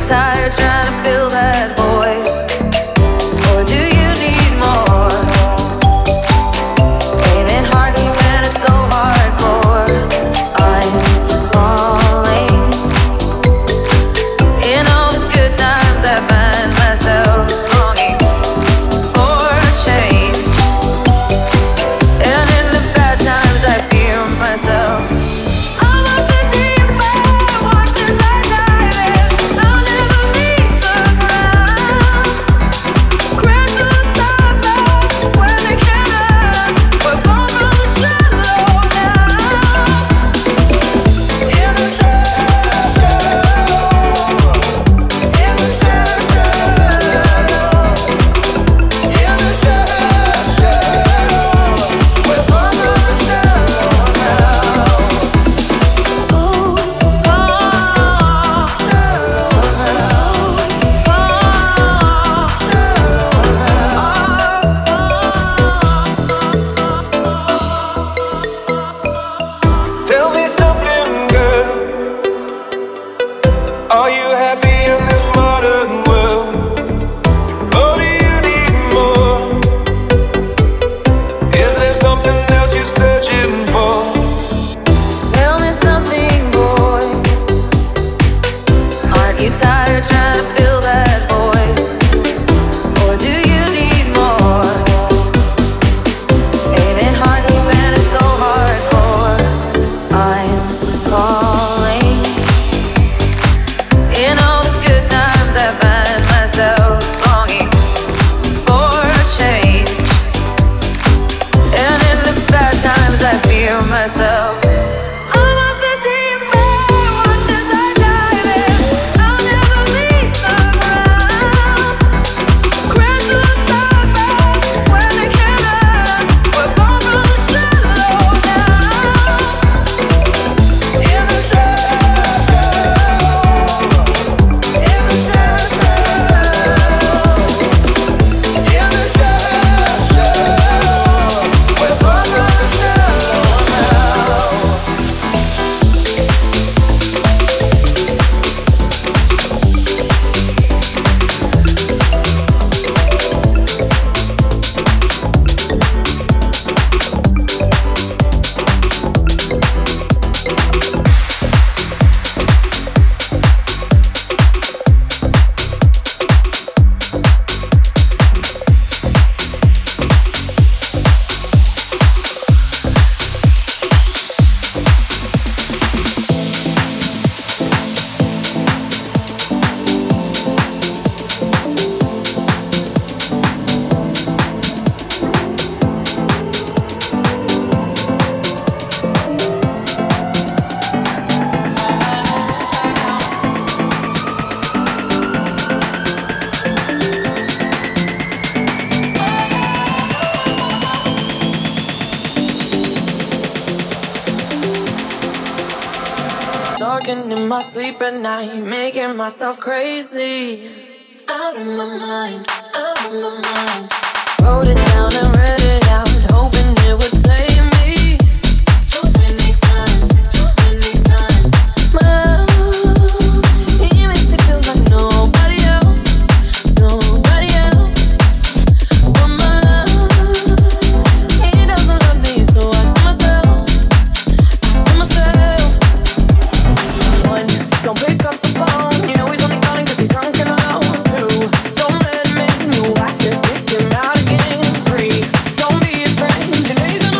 tired trying to fill that void? Or do you need more? Ain't it hard when it's so hardcore? I'm falling. In all the good times I find myself longing for change, and in the bad times I fear myself. Talking in my sleep at night, making myself crazy. Out of my mind, out of my mind. Wrote it down and read it out, hoping it would save me. Too many times, too many times. He makes it feel like nobody else, nobody else. But my love, he doesn't love me, so I tell myself, one, don't pick up the phone. You know he's only calling 'cause he's drunk and alone. Two, don't let him in. You have to kick him out again. Three, don't be afraid. You know you're gonna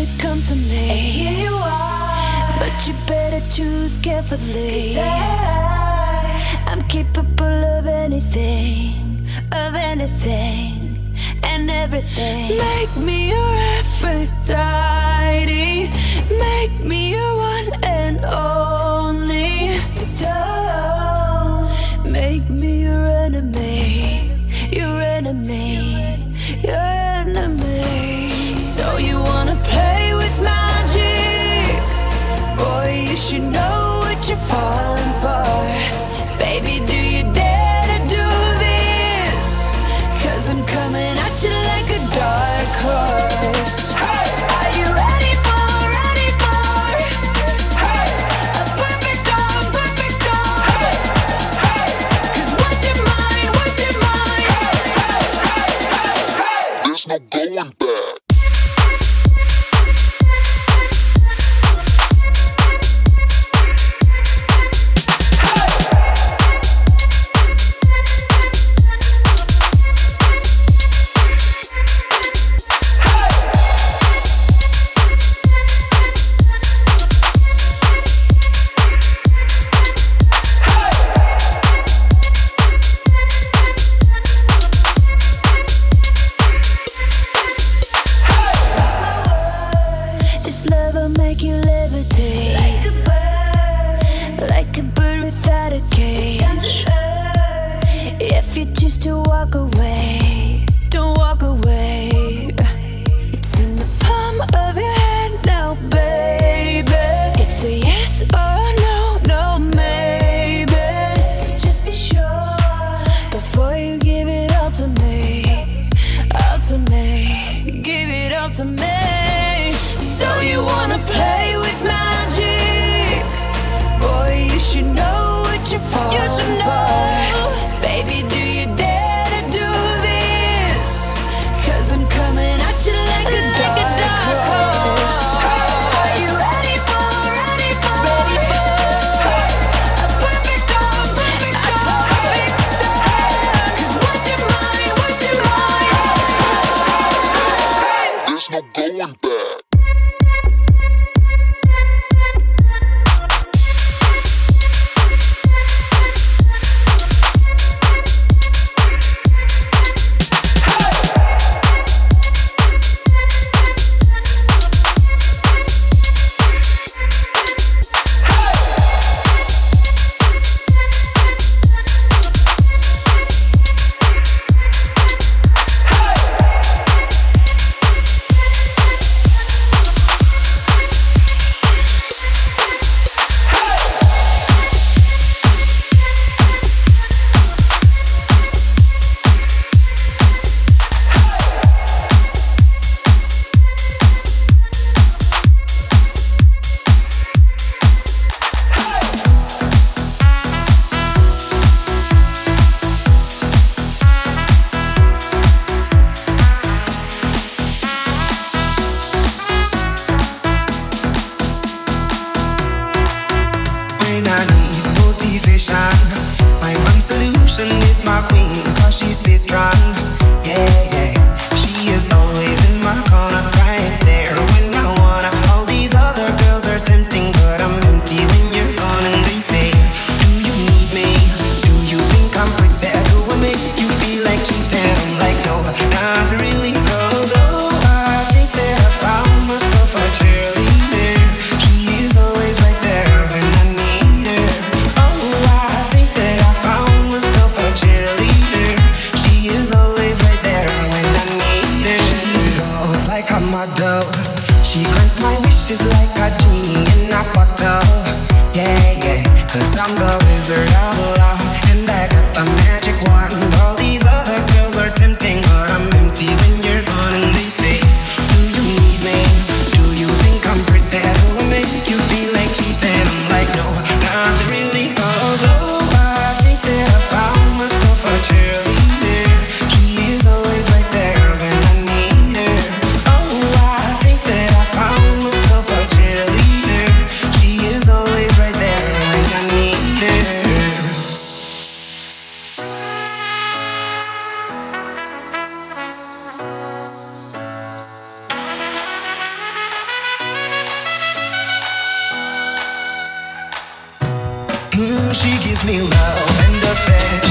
to come to me. And here you are. But you better choose carefully. 'Cause I'm capable of anything, and everything. Make me your Aphrodite. Make me your one and only. Don't make me your enemy, your enemy, your enemy. So you wanna play with magic? Boy, you should know what you're falling for. Baby, do you dare to do this? 'Cause I'm coming at you like a dark horse. Hey! Are you ready for hey! A perfect storm, perfect storm? Hey! Hey! 'Cause what's your mind, what's your mind? Hey! There's no going back. No going back. Yeah. she gives me love and affection.